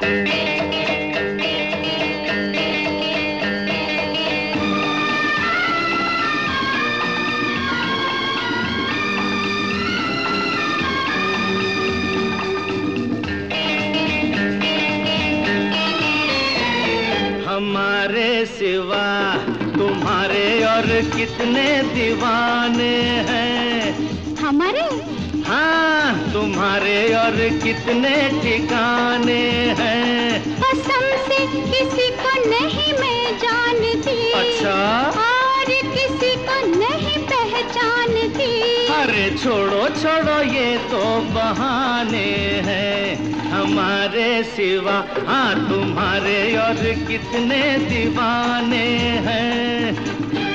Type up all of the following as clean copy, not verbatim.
हमारे सिवा तुम्हारे और कितने दीवाने हैं। हमारे? हाँ, तुम्हारे और कितने ठिकाने हैं। कसम से किसी को नहीं मैं जानती। अच्छा? और किसी को नहीं पहचानती। अरे छोड़ो छोड़ो ये तो बहाने हैं। हमारे सिवा हाँ तुम्हारे और कितने दीवाने हैं।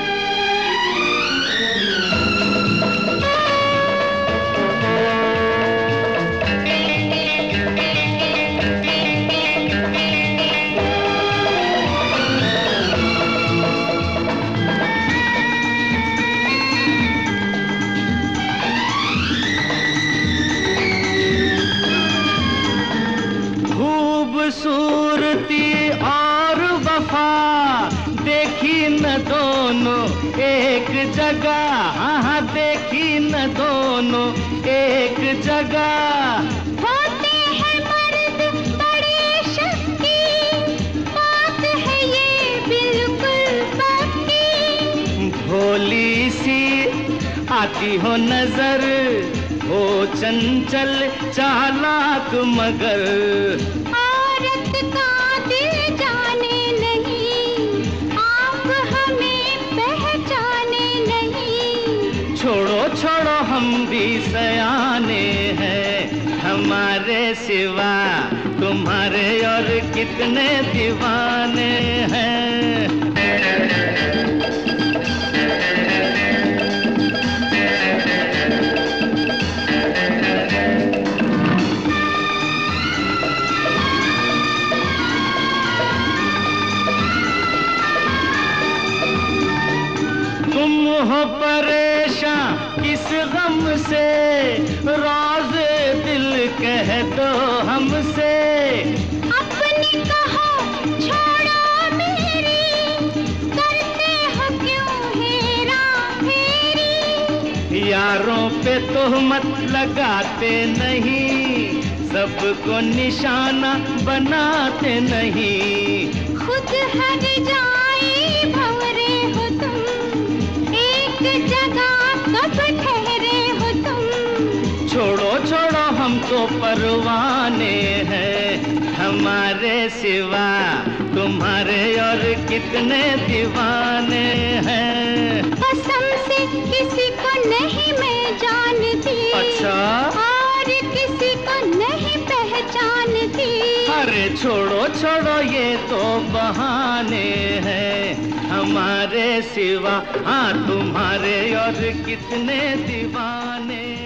खूबसूरती और वफा देखी न दोनों एक जगह। हाँ देखी न दोनों एक जगह। होते हैं मर्द बड़े शक्की, बात है ये बिल्कुल पक्की। भोली सी आती हो नजर, हो चंचल चालाक मगर। औरत का दिल जाने नहीं, आप हमें पहचाने नहीं। छोड़ो छोड़ो हम भी सयाने हैं। हमारे सिवा तुम्हारे और कितने दीवाने हैं। तुम हो परेशान किस गम से, राज़े दिल कह दो हमसे। अपनी कहो छोड़ो मेरी, करते हो क्यों हेरा फेरी। यारों पे तोहमत लगाते नहीं, सबको निशाना बनाते नहीं। खुद हर जाए भंवरे हो तुम, एक जगह कब ठहरे हो तुम। छोड़ो छोड़ो हम तो परवाने हैं। हमारे सिवा तुम्हारे और कितने दीवाने हैं। कसम से किसी को नहीं मैं जानती। अच्छा? और किसी को नहीं पहचानती। अरे छोड़ो छोड़ो ये तो बहाने हैं। हमारे सिवा हाँ तुम्हारे और कितने दीवाने